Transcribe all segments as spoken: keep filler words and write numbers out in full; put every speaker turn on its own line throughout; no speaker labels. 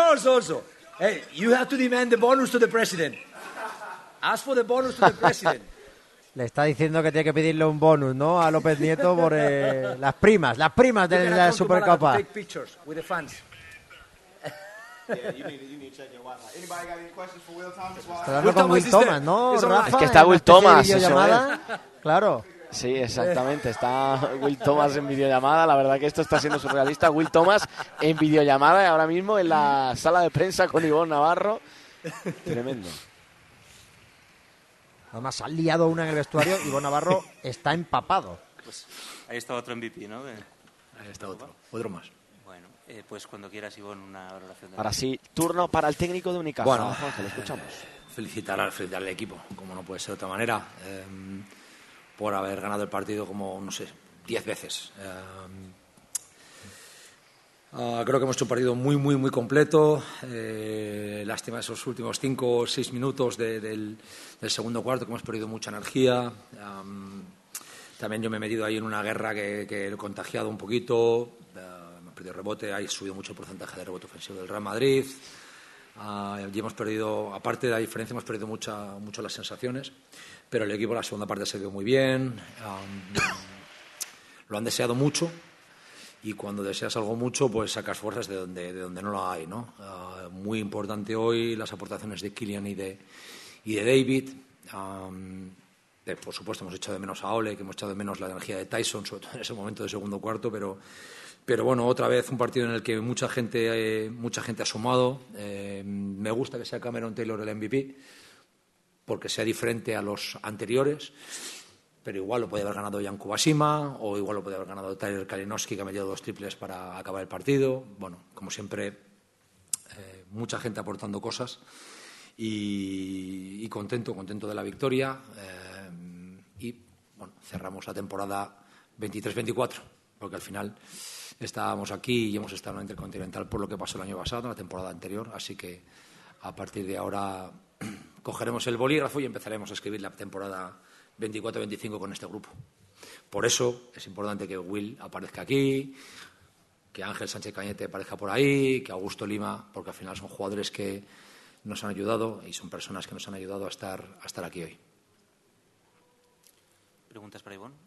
also, also. Hey, you have to demand the bonus to the president. Ask for the bonus to the president.
Le está diciendo que tiene que pedirle un bonus, ¿no? A López Nieto por eh, las primas, las primas de la Supercopa.
Take pictures with the fans.
Está hablando con Will Thomas, ¿no, Rafa?
Es que está Will Thomas, eso es.
Claro.
Sí, exactamente. Está Will Thomas en videollamada. La verdad que esto está siendo surrealista. Will Thomas en videollamada ahora mismo en la sala de prensa con Ivonne Navarro. Tremendo.
Además, ha liado una en el vestuario. Ivonne Navarro está empapado.
Pues ahí está otro M V P, ¿no? De...
Ahí está otro, otro más.
Bueno, eh, pues cuando quieras, Ivonne, una valoración. De
Ahora sí, turno para el técnico de Unicaja.
Bueno,
Juanjo, lo escuchamos.
Eh, felicitar, al, felicitar al equipo, como no puede ser de otra manera, eh, por haber ganado el partido como, no sé, diez veces. Eh, Uh, creo que hemos hecho un partido muy, muy, muy completo. Eh, lástima esos últimos cinco o seis minutos de, del, del segundo cuarto, que hemos perdido mucha energía. Um, también yo me he metido ahí en una guerra que, que he contagiado un poquito. Uh, hemos perdido rebote, ha subido mucho el porcentaje de rebote ofensivo del Real Madrid. Uh, y hemos perdido, aparte de la diferencia, hemos perdido mucha, mucho las sensaciones. Pero el equipo, la segunda parte, se vio muy bien. Um, lo han deseado mucho. Y cuando deseas algo mucho, pues sacas fuerzas de donde, de donde no lo hay, ¿no? Uh, muy importante hoy las aportaciones de Kylian y de, y de David. Um, de, por supuesto, hemos echado de menos a Ole, que hemos echado de menos la energía de Tyson, sobre todo en ese momento de segundo cuarto, pero, pero bueno, otra vez un partido en el que mucha gente, eh, mucha gente ha sumado. Eh, me gusta que sea Cameron Taylor el M V P, porque sea diferente a los anteriores. Pero igual lo podía haber ganado Jan Kubasima, o igual lo podía haber ganado Tyler Kalinowski, que ha metido dos triples para acabar el partido. Bueno, como siempre, eh, mucha gente aportando cosas y, y contento, contento de la victoria. Eh, y bueno, cerramos la temporada veintitrés veinticuatro, porque al final estábamos aquí y hemos estado en la Intercontinental por lo que pasó el año pasado, la temporada anterior. Así que a partir de ahora cogeremos el bolígrafo y empezaremos a escribir la temporada veinticuatro veinticinco con este grupo. Por eso es importante que Will aparezca aquí, que Ángel Sánchez Cañete aparezca por ahí, que Augusto Lima, porque al final son jugadores que nos han ayudado y son personas que nos han ayudado a estar, a estar aquí hoy.
¿Preguntas para Ivonne?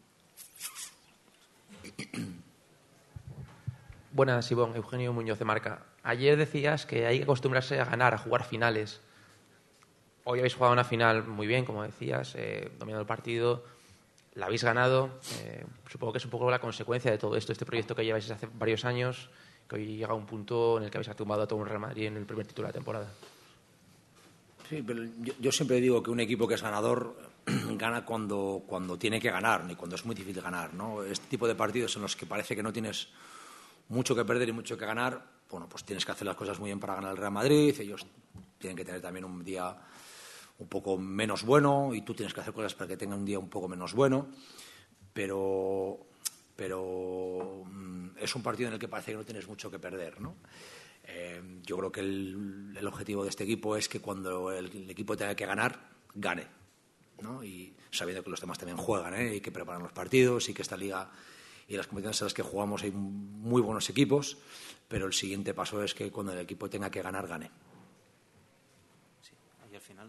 Buenas, Ivonne. Eugenio Muñoz de Marca. Ayer decías que hay que acostumbrarse a ganar, a jugar finales. Hoy habéis jugado una final muy bien, como decías, eh, dominando el partido, la habéis ganado. Eh, supongo que es un poco la consecuencia de todo esto, este proyecto que lleváis hace varios años, que hoy llega a un punto en el que habéis tumbado a todo un Real Madrid en el primer título de la temporada.
Sí, pero yo, yo siempre digo que un equipo que es ganador gana cuando, cuando tiene que ganar, ni cuando es muy difícil ganar, ¿no? Este tipo de partidos en los que parece que no tienes mucho que perder y mucho que ganar, bueno, pues tienes que hacer las cosas muy bien para ganar el Real Madrid. Ellos tienen que tener también un día un poco menos bueno y tú tienes que hacer cosas para que tenga un día un poco menos bueno, pero, pero es un partido en el que parece que no tienes mucho que perder, ¿no? Eh, yo creo que el, el objetivo de este equipo es que cuando el, el equipo tenga que ganar, gane, ¿no? Y sabiendo que los demás también juegan, ¿eh? Y que preparan los partidos y que esta liga y las competiciones en las que jugamos hay muy buenos equipos, pero el siguiente paso es que cuando el equipo tenga que ganar, gane.
Sí, ahí al final.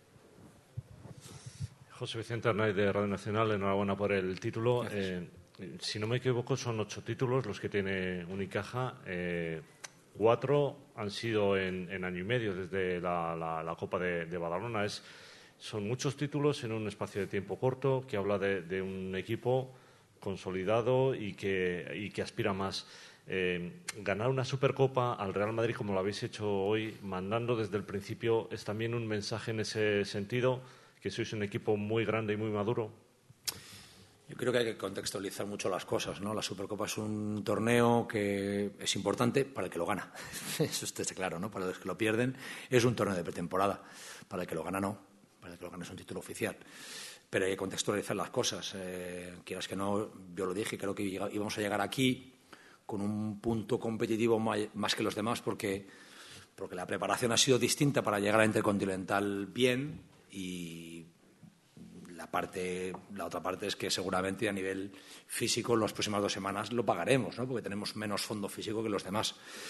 José Vicente Arnaiz de Radio Nacional, enhorabuena por el título. Eh, si no me equivoco, son ocho títulos los que tiene Unicaja. Eh, cuatro han sido en, en año y medio desde la, la, la Copa de, de Badalona. Es, son muchos títulos en un espacio de tiempo corto que habla de, de un equipo consolidado y que, y que aspira más. Eh, ganar una Supercopa al Real Madrid como lo habéis hecho hoy, mandando desde el principio, ¿es también un mensaje en ese sentido? ¿Que sois un equipo muy grande y muy maduro?
Yo creo que hay que contextualizar mucho las cosas, ¿no? La Supercopa es un torneo que es importante para el que lo gana. Eso está claro, ¿no? Para los que lo pierden es un torneo de pretemporada. Para el que lo gana, no. Para el que lo gana es un título oficial. Pero hay que contextualizar las cosas. Eh, quieras que no, yo lo dije, creo que íbamos a llegar aquí con un punto competitivo más que los demás porque, porque la preparación ha sido distinta para llegar a Intercontinental bien. Y la parte, la otra parte es que seguramente a nivel físico en las próximas dos semanas lo pagaremos, ¿no? Porque tenemos menos fondo físico que los demás.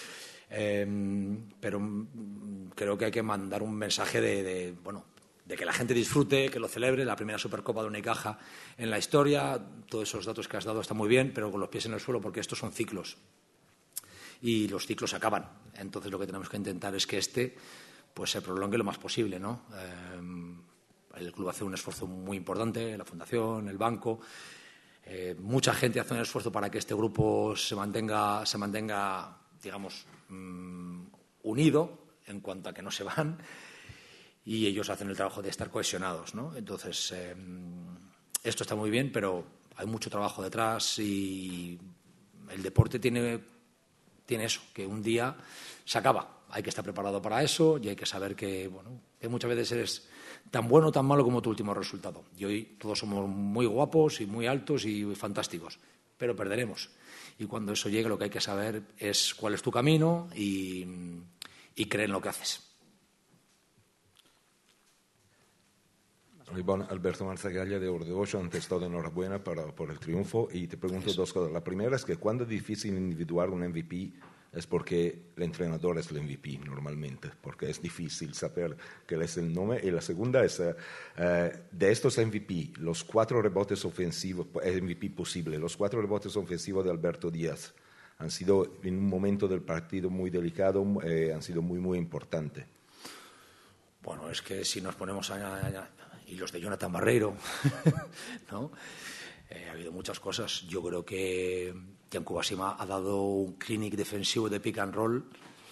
Eh, pero mm, creo que hay que mandar un mensaje de, de, bueno, de que la gente disfrute, que lo celebre, la primera Supercopa de Unicaja en la historia. Todos esos datos que has dado están muy bien, pero con los pies en el suelo, porque estos son ciclos. Y los ciclos acaban. Entonces lo que tenemos que intentar es que este pues se prolongue lo más posible, ¿no? Eh, el club hace un esfuerzo muy importante, la fundación, el banco. Eh, mucha gente hace un esfuerzo para que este grupo se mantenga, se mantenga, digamos, mmm, unido en cuanto a que no se van, y ellos hacen el trabajo de estar cohesionados, ¿no? Entonces, eh, esto está muy bien, pero hay mucho trabajo detrás y el deporte tiene, tiene eso, que un día se acaba. Hay que estar preparado para eso y hay que saber que, bueno, que muchas veces eres tan bueno o tan malo como tu último resultado. Y hoy todos somos muy guapos y muy altos y fantásticos, pero perderemos. Y cuando eso llegue, lo que hay que saber es cuál es tu camino y, y creer en lo que haces.
Iván, Alberto Marzagalla de Ordeocho, antes todo enhorabuena para, por el triunfo, y te pregunto dos cosas. La primera es que cuando es difícil individuar un M V P es porque el entrenador es el M V P normalmente, porque es difícil saber que él es el nombre. Y la segunda es, uh, de estos M V P, los cuatro rebotes ofensivos, M V P posible, los cuatro rebotes ofensivos de Alberto Díaz han sido en un momento del partido muy delicado, eh, han sido muy, muy importantes.
Bueno, es que si nos ponemos a... a y los de Jonathan Barreiro, ¿no? Eh, ha habido muchas cosas. Yo creo que Giancu Basima ha dado un clinic defensivo de pick and roll.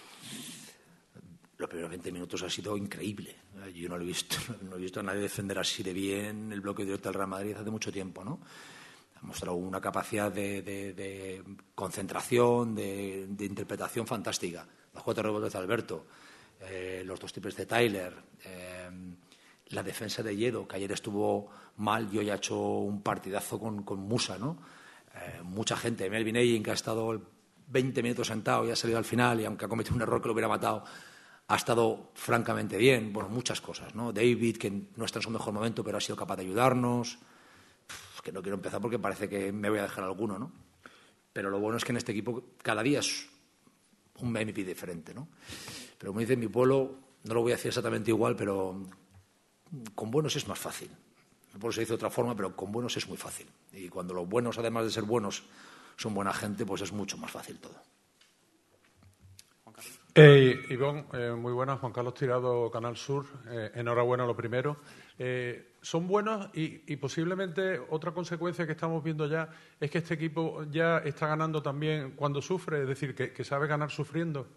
Los primeros veinte minutos ha sido increíble. Yo no lo he visto, no he visto a nadie defender así de bien el bloque directo del Real Madrid hace mucho tiempo, ¿no? Ha mostrado una capacidad de, de, de concentración, de, de interpretación fantástica. Los cuatro rebotes de Alberto, eh, los dos triples de Tyler, eh, la defensa de Yedo, que ayer estuvo mal y hoy ha hecho un partidazo con, con Musa, ¿no? Eh, mucha gente, Melvin Egin, que ha estado veinte minutos sentado y ha salido al final, y aunque ha cometido un error que lo hubiera matado, ha estado francamente bien. Bueno, muchas cosas, ¿no? David, que no está en su mejor momento, pero ha sido capaz de ayudarnos. Uf, que no quiero empezar porque parece que me voy a dejar alguno, ¿no? Pero lo bueno es que en este equipo cada día es un M V P diferente, ¿no? Pero como dice en mi pueblo, no lo voy a decir exactamente igual, pero con buenos es más fácil. Por eso se dice de otra forma, pero con buenos es muy fácil. Y cuando los buenos, además de ser buenos, son buena gente, pues es mucho más fácil todo.
Eh, Ivonne, eh, muy buenas. Juan Carlos Tirado, Canal Sur. Eh, enhorabuena lo primero. Eh, son buenos y, y posiblemente otra consecuencia que estamos viendo ya es que este equipo ya está ganando también cuando sufre, es decir, que, que sabe ganar sufriendo.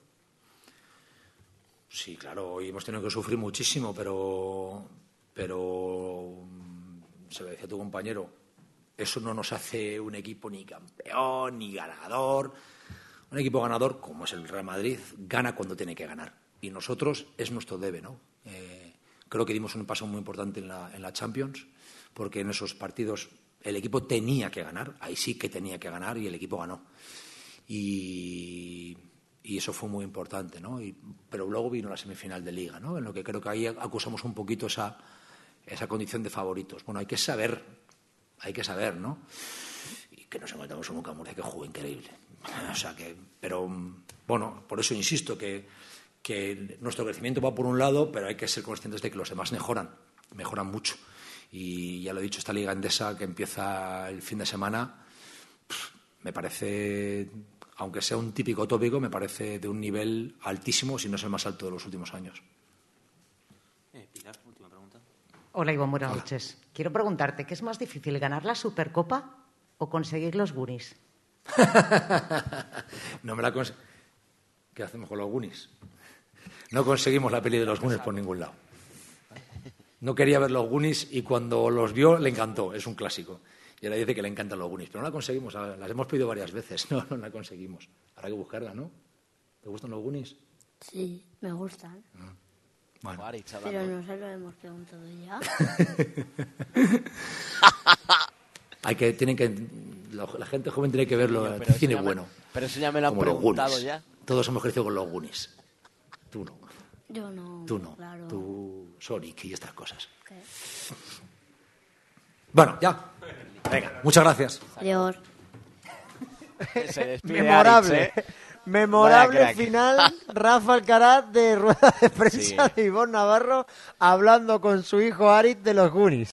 Sí, claro, hoy hemos tenido que sufrir muchísimo, pero, pero se lo decía tu compañero, eso no nos hace un equipo ni campeón, ni ganador. Un equipo ganador, como es el Real Madrid, gana cuando tiene que ganar. Y nosotros es nuestro debe, ¿no? Eh, creo que dimos un paso muy importante en la, en la Champions, porque en esos partidos el equipo tenía que ganar, ahí sí que tenía que ganar y el equipo ganó. Y... Y eso fue muy importante, ¿no? Y, pero luego vino la semifinal de Liga, ¿no? En lo que creo que ahí acusamos un poquito esa, esa condición de favoritos. Bueno, hay que saber, hay que saber, ¿no? Y que nos encontramos en un Camurcia que jugó increíble. O sea que, pero, bueno, por eso insisto que, que nuestro crecimiento va por un lado, pero hay que ser conscientes de que los demás mejoran, mejoran mucho. Y ya lo he dicho, esta Liga Endesa que empieza el fin de semana, pff, me parece... aunque sea un típico tópico, me parece de un nivel altísimo, si no es el más alto de los últimos años.
Eh, Pilar, última pregunta.
Hola, Ivonne, buenas noches. Quiero preguntarte, ¿qué es más difícil, ganar la Supercopa o conseguir los Goonies?
No me la cons- ¿Qué hacemos con los Goonies? No conseguimos la peli de los Goonies por ningún lado. No quería ver los Goonies y cuando los vio le encantó, es un clásico. Y ahora dice que le encantan los Goonies, pero no la conseguimos, las hemos pedido varias veces, no, no la conseguimos. Habrá que buscarla, ¿no? ¿Te gustan los Goonies?
Sí, me gustan.
Ah, bueno.
Pero no se lo hemos preguntado ya.
Hay que, tienen que, la, la gente joven tiene que verlo,
Pero
el
eso
cine
ya me-
bueno.
pero eso ya me lo han
Como los
preguntado
Goonies.
ya.
Todos hemos crecido con los Goonies. Tú no.
Yo no.
Tú no.
Claro.
Tú, Sonic y estas cosas.
¿Qué?
Bueno, ya. Venga, muchas gracias.
Adiós.
Se despide
Memorable.
Aritz, ¿eh?
Memorable
Vaya crack.
final, Rafa Alcaraz de rueda de prensa
Sí.
de Ivonne Navarro hablando con su hijo Aritz de los Goonies.